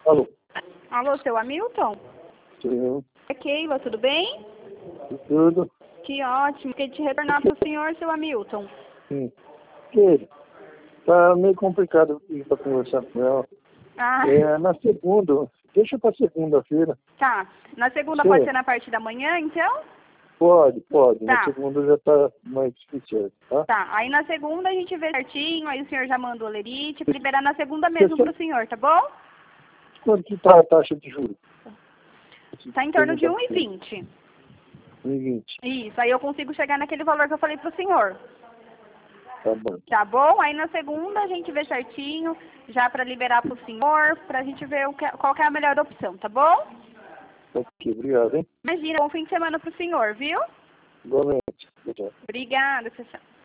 Alô? Alô, seu Hamilton? Sou eu. É Keila, tudo bem? Tudo? Que ótimo. Queria te retornar para o senhor, seu Hamilton. Sim. Que? Tá meio complicado aqui pra conversar com ela. Ah, Na segunda, deixa pra segunda-feira. tá. Na segunda pode Sim. ser na parte da manhã, então? Pode. Na Tá. segunda já tá mais difícil, tá? Tá. Aí na segunda a gente vê certinho, aí o senhor já manda o olerite, pra liberar na segunda mesmo pro senhor, tá bom? Quanto que tá a taxa de juros? Tá em torno de 1,20. 1,20. Isso, aí eu consigo chegar naquele valor que eu falei pro senhor. Tá bom. Tá bom? Aí na segunda a gente vê certinho, já pra liberar pro senhor, pra gente ver qual que é a melhor opção, tá bom? Ok, obrigado, hein? Imagina, bom fim de semana pro senhor, viu? Igualmente. Tchau. Obrigada, tchau, tchau.